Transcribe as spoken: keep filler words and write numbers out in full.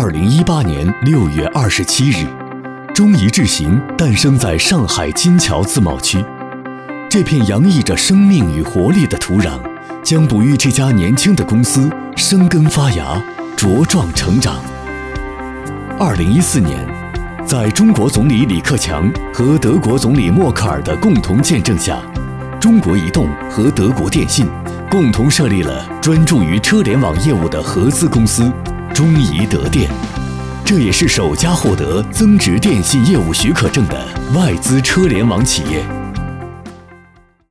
二零一八年六月二十七日，中移智行诞生在上海金桥自贸区。这片洋溢着生命与活力的土壤，将哺育这家年轻的公司生根发芽、茁壮成长。二零一四年，在中国总理李克强和德国总理默克尔的共同见证下，中国移动和德国电信共同设立了专注于车联网业务的合资公司中移德电，这也是首家获得增值电信业务许可证的外资车联网企业。